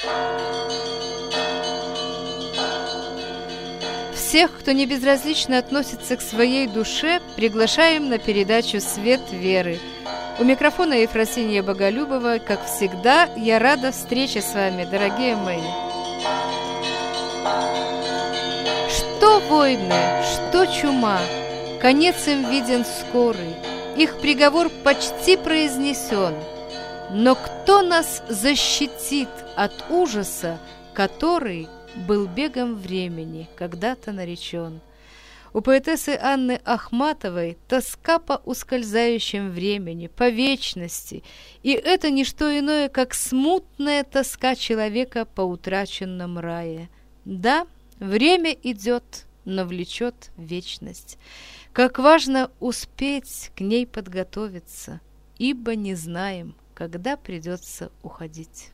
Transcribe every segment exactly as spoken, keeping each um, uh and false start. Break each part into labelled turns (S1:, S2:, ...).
S1: Всех, кто не безразлично относится к своей душе, приглашаем на передачу «Свет веры». У микрофона Ефросинья Боголюбова. Как всегда, я рада встрече с вами, дорогие мои. Что войны, что чума, конец им виден скорый, их приговор почти произнесен. Но кто нас защитит от ужаса, который был бегом времени, когда-то наречен? У поэтессы Анны Ахматовой тоска по ускользающем времени, по вечности, и это не что иное, как смутная тоска человека по утраченном рае. Да, время идет, но влечет вечность. Как важно успеть к ней подготовиться, ибо не знаем, когда придется уходить.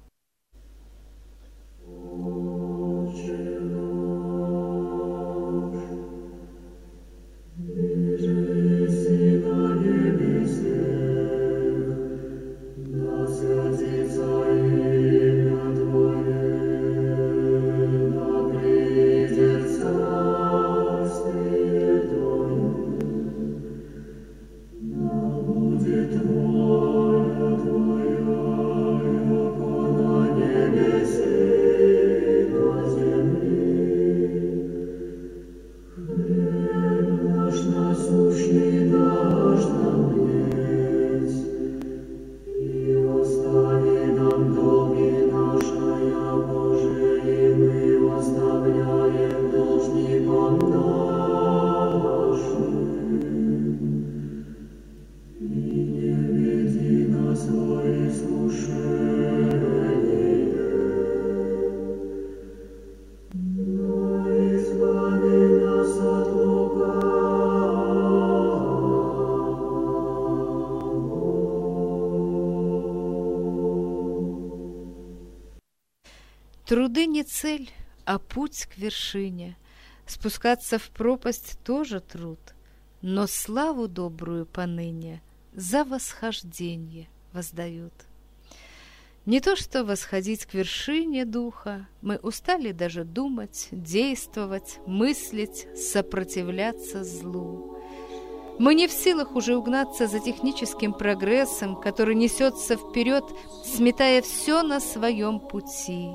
S1: Труды не цель, а путь к вершине. Спускаться в пропасть тоже труд, но славу добрую поныне за восхождение воздают. Не то что восходить к вершине духа, мы устали даже думать, действовать, мыслить, сопротивляться злу. Мы не в силах уже угнаться за техническим прогрессом, который несется вперед, сметая все на своем пути.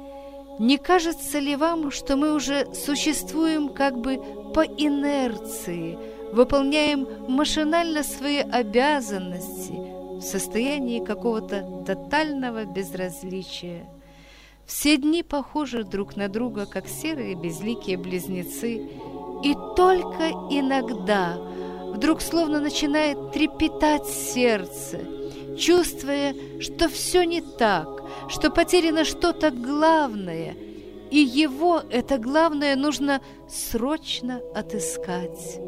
S1: Не кажется ли вам, что мы уже существуем как бы по инерции, выполняем машинально свои обязанности в состоянии какого-то тотального безразличия? Все дни похожи друг на друга, как серые безликие близнецы, и только иногда вдруг словно начинает трепетать сердце, чувствуя, что все не так, что потеряно что-то главное, и его, это главное, нужно срочно отыскать.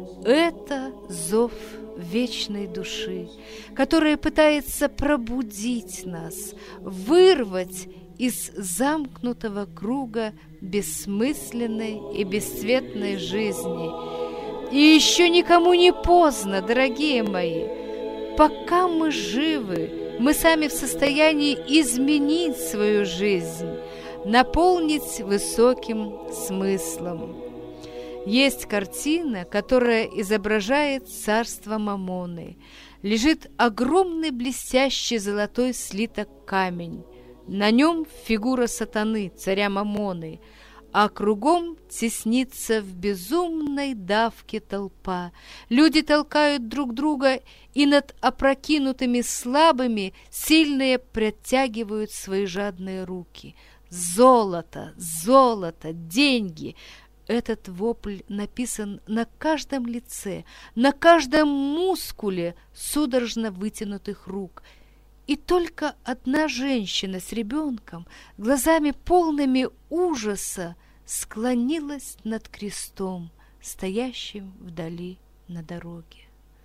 S1: Это зов вечной души, которая пытается пробудить нас, вырвать из замкнутого круга бессмысленной и бесцветной жизни. И еще никому не поздно, дорогие мои. Пока мы живы, мы сами в состоянии изменить свою жизнь, наполнить высоким смыслом. Есть картина, которая изображает царство Мамоны. Лежит огромный блестящий золотой слиток камень. На нем фигура сатаны, царя Мамоны, а кругом теснится в безумной давке толпа. Люди толкают друг друга, и над опрокинутыми слабыми сильные протягивают свои жадные руки. Золото, золото, деньги. Этот вопль написан на каждом лице, на каждом мускуле судорожно вытянутых рук. И только одна женщина с ребенком, глазами полными ужаса, склонилась над крестом, стоящим вдали на дороге.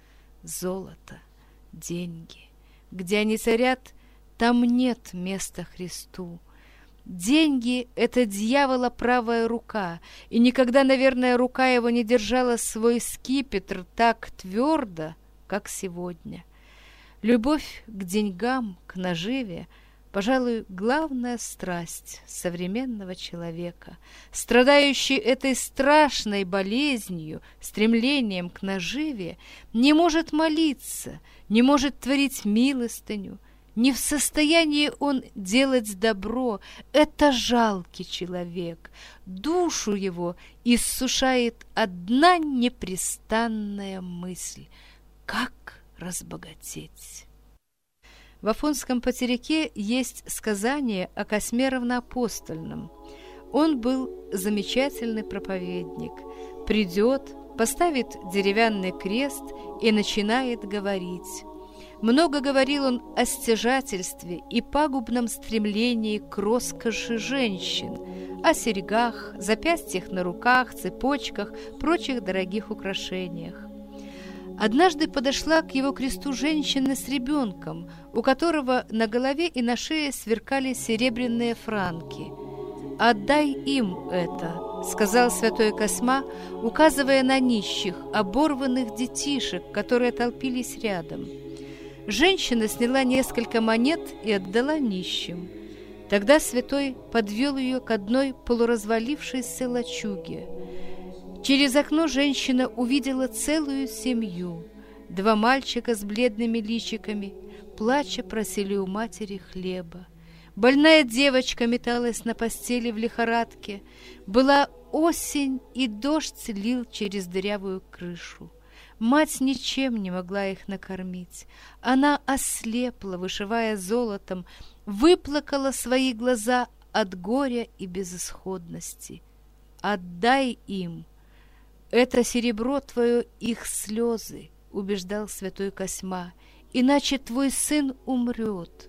S1: Золото, деньги. Где они царят, там нет места Христу. Деньги — это дьявола правая рука, и никогда, наверное, рука его не держала свой скипетр так твердо, как сегодня. Любовь к деньгам, к наживе пожалуй, главная страсть современного человека, страдающий этой страшной болезнью, стремлением к наживе, не может молиться, не может творить милостыню, не в состоянии он делать добро. Это жалкий человек. Душу его иссушает одна непрестанная мысль: как разбогатеть? В Афонском потеряке есть сказание о Косьме Равноапостольном. Он был замечательный проповедник. Придет, поставит деревянный крест и начинает говорить. Много говорил он о стяжательстве и пагубном стремлении к роскоши женщин, о серьгах, запястьях на руках, цепочках, прочих дорогих украшениях. Однажды подошла к его кресту женщина с ребенком, у которого на голове и на шее сверкали серебряные франки. «Отдай им это», — сказал святой Косьма, указывая на нищих, оборванных детишек, которые толпились рядом. Женщина сняла несколько монет и отдала нищим. Тогда святой подвел ее к одной полуразвалившейся лачуге. Через окно женщина увидела целую семью. Два мальчика с бледными личиками, плача, просили у матери хлеба. Больная девочка металась на постели в лихорадке. Была осень, и дождь лил через дырявую крышу. Мать ничем не могла их накормить. Она ослепла, вышивая золотом, выплакала свои глаза от горя и безысходности. «Отдай им! Это серебро твое, их слезы», — убеждал святой Косьма, «иначе твой сын умрет».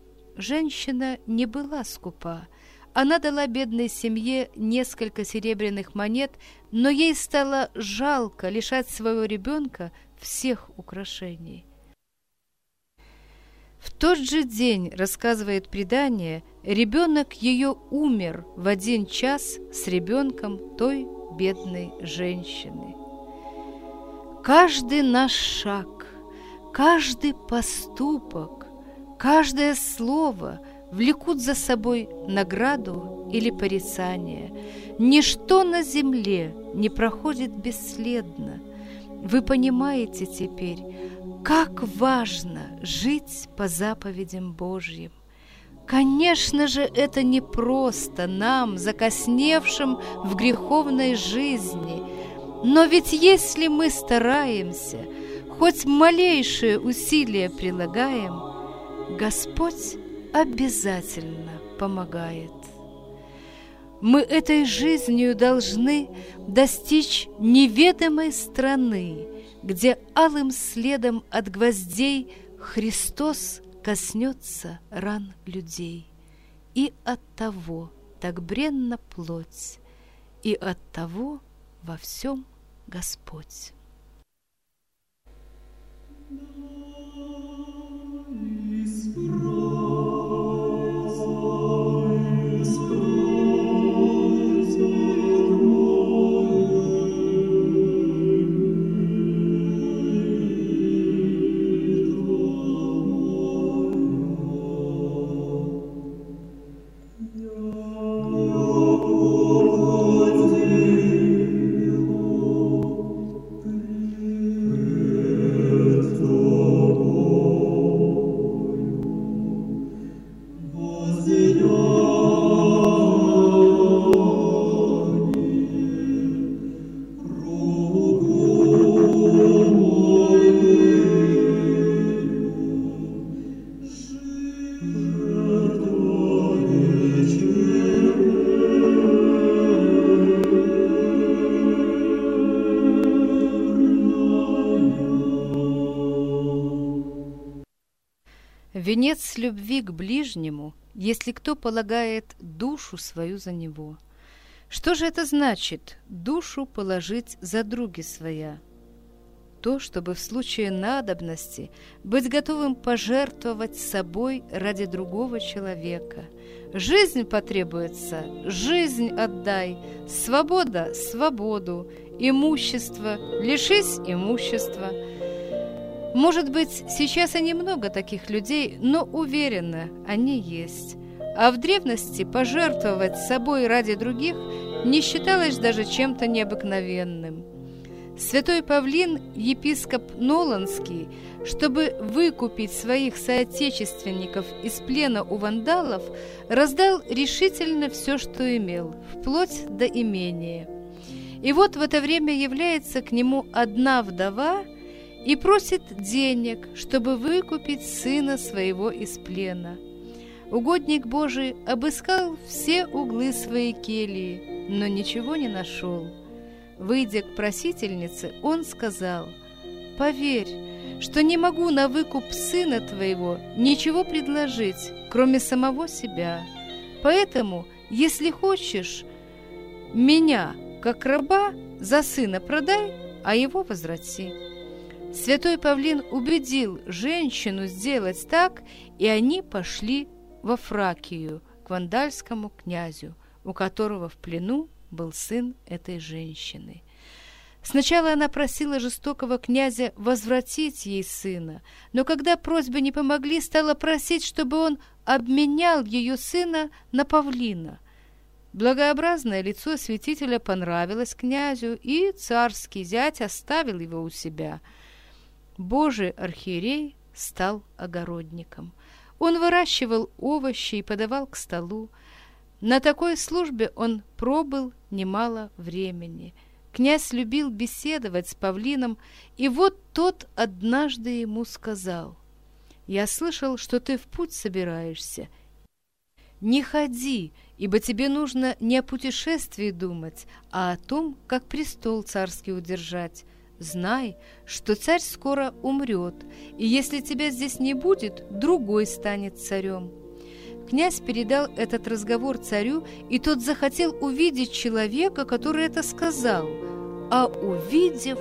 S1: Женщина не была скупа. Она дала бедной семье несколько серебряных монет, но ей стало жалко лишать своего ребенка всех украшений. В тот же день, рассказывает предание, ребенок ее умер в один час с ребенком той бедной женщины. Каждый наш шаг, каждый поступок, каждое слово влекут за собой награду или порицание. Ничто на земле не проходит бесследно. Вы понимаете теперь, как важно жить по заповедям Божьим. Конечно же, это не просто нам, закосневшим в греховной жизни, но ведь если мы стараемся, хоть малейшие усилия прилагаем, Господь обязательно помогает. Мы этой жизнью должны достичь неведомой страны, где алым следом от гвоздей Христос коснется ран людей. И оттого так бренна плоть, и оттого во всем Господь. Венец любви к ближнему, если кто полагает душу свою за него. Что же это значит – душу положить за други своя? То, чтобы в случае надобности быть готовым пожертвовать собой ради другого человека. Жизнь потребуется – жизнь отдай, свобода – свободу, имущество – лишись имущества. Может быть, сейчас и немного таких людей, но уверена, они есть. А в древности пожертвовать собой ради других не считалось даже чем-то необыкновенным. Святой Павлин, епископ Ноланский, чтобы выкупить своих соотечественников из плена у вандалов, раздал решительно все, что имел, вплоть до имения. И вот в это время является к нему одна вдова и просит денег, чтобы выкупить сына своего из плена. Угодник Божий обыскал все углы своей кельи, но ничего не нашел. Выйдя к просительнице, он сказал: «Поверь, что не могу на выкуп сына твоего ничего предложить, кроме самого себя. Поэтому, если хочешь, меня, как раба, за сына продай, а его возврати». Святой Павлин убедил женщину сделать так, и они пошли во Фракию к вандальскому князю, у которого в плену был сын этой женщины. Сначала она просила жестокого князя возвратить ей сына, но когда просьбы не помогли, стала просить, чтобы он обменял ее сына на Павлина. Благообразное лицо святителя понравилось князю, и царский зять оставил его у себя. Божий архиерей стал огородником. Он выращивал овощи и подавал к столу. На такой службе он пробыл немало времени. Князь любил беседовать с Павлином, и вот тот однажды ему сказал: «Я слышал, что ты в путь собираешься. Не ходи, ибо тебе нужно не о путешествии думать, а о том, как престол царский удержать. Знай, что царь скоро умрет, и если тебя здесь не будет, другой станет царем». Князь передал этот разговор царю, и тот захотел увидеть человека, который это сказал, а, увидев,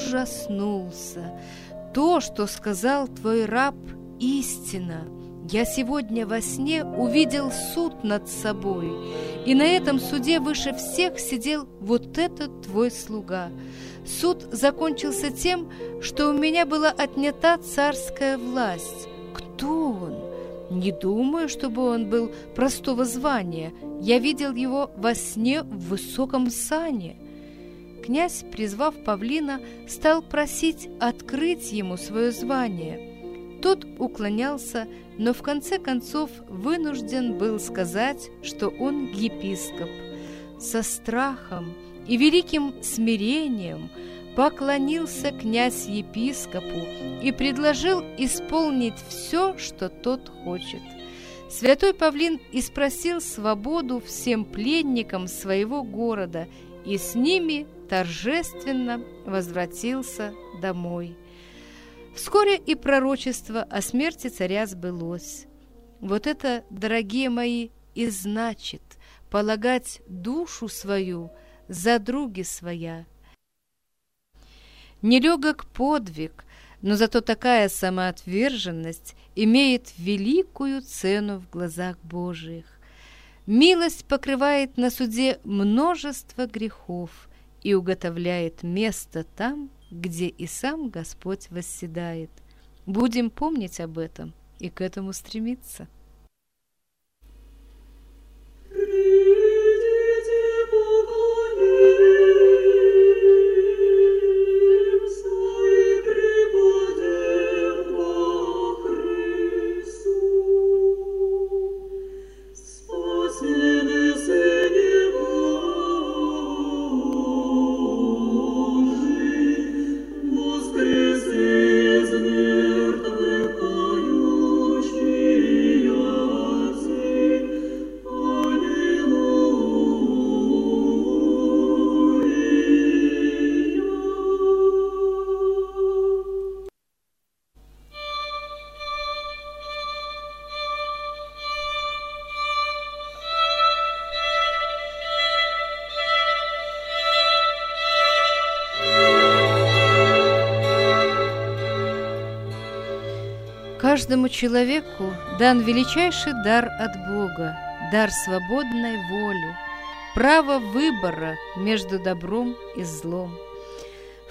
S1: ужаснулся. «То, что сказал твой раб, истина. Я сегодня во сне увидел суд над собой, и на этом суде выше всех сидел вот этот твой слуга. Суд закончился тем, что у меня была отнята царская власть. Кто он? Не думаю, чтобы он был простого звания. Я видел его во сне в высоком сане». Князь, призвав Павлина, стал просить открыть ему свое звание. Тот уклонялся, но в конце концов вынужден был сказать, что он епископ. Со страхом и великим смирением поклонился князь епископу и предложил исполнить все, что тот хочет. Святой Павлин испросил свободу всем пленникам своего города и с ними торжественно возвратился домой. Вскоре и пророчество о смерти царя сбылось. Вот это, дорогие мои, и значит полагать душу свою за други своя. Нелегок подвиг, но зато такая самоотверженность имеет великую цену в глазах Божиих. Милость покрывает на суде множество грехов и уготовляет место там, где и сам Господь восседает. Будем помнить об этом и к этому стремиться. Каждому человеку дан величайший дар от Бога, дар свободной воли, право выбора между добром и злом.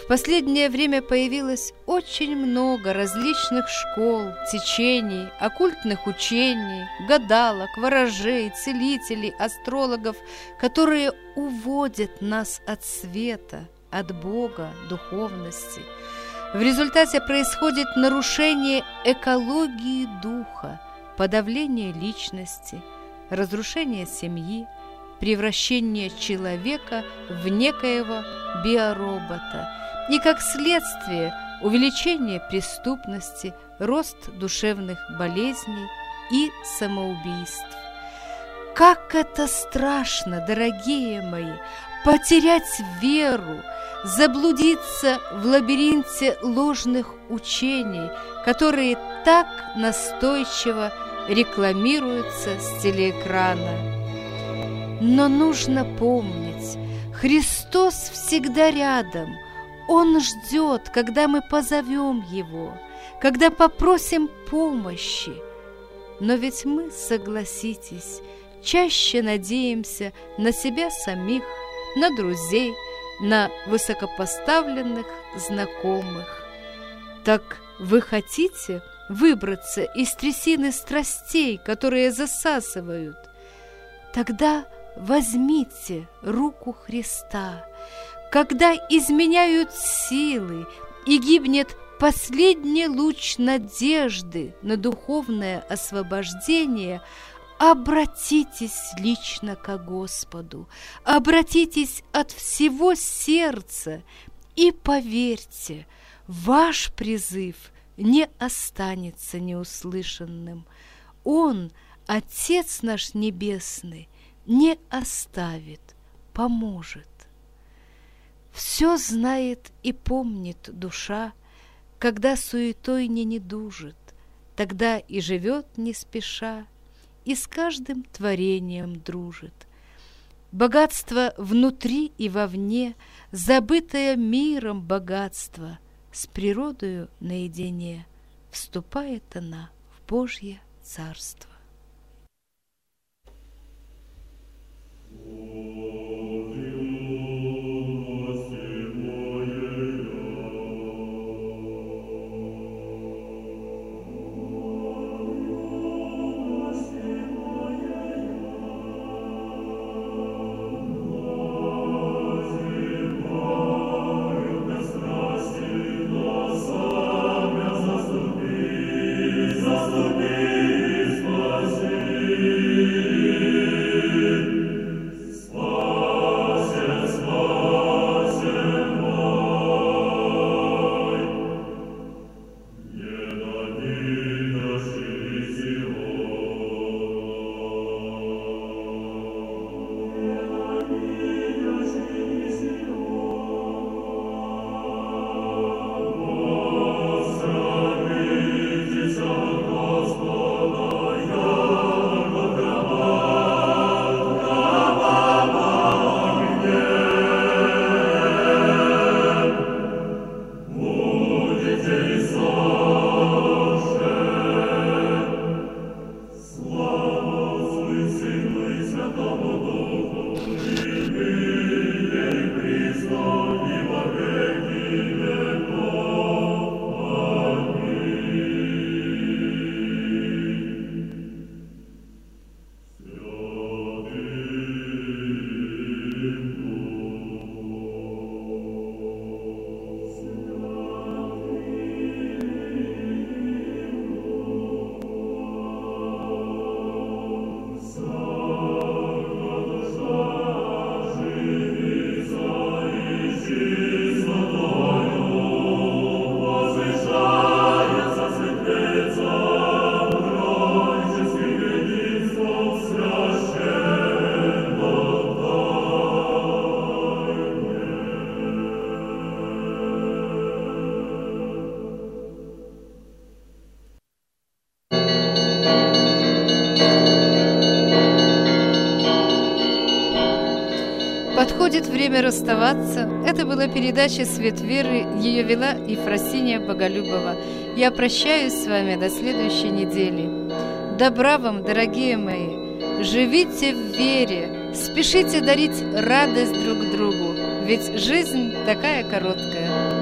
S1: В последнее время появилось очень много различных школ, течений, оккультных учений, гадалок, ворожей, целителей, астрологов, которые уводят нас от света, от Бога, духовности. В результате происходит нарушение экологии духа, подавление личности, разрушение семьи, превращение человека в некоего биоробота и, как следствие, увеличение преступности, рост душевных болезней и самоубийств. Как это страшно, дорогие мои, потерять веру, заблудиться в лабиринте ложных учений, которые так настойчиво рекламируются с телеэкрана. Но нужно помнить, Христос всегда рядом. Он ждет, когда мы позовем Его, когда попросим помощи. Но ведь мы, согласитесь, чаще надеемся на себя самих, на друзей, на высокопоставленных знакомых. Так вы хотите выбраться из трясины страстей, которые засасывают? Тогда возьмите руку Христа. Когда изменяют силы и гибнет последний луч надежды на духовное освобождение, обратитесь лично ко Господу, обратитесь от всего сердца и поверьте, ваш призыв не останется неуслышанным. Он, Отец наш Небесный, не оставит, поможет. Все знает и помнит душа, когда суетой не недужит, тогда и живет не спеша, и с каждым творением дружит. Богатство внутри и вовне, забытое миром богатство, с природою наедине вступает она в Божье Царство. Подходит время расставаться. Это была передача «Свет веры». Ее вела Ефросиния Боголюбова. Я прощаюсь с вами до следующей недели. Добра вам, дорогие мои! Живите в вере, спешите дарить радость друг другу, ведь жизнь такая короткая.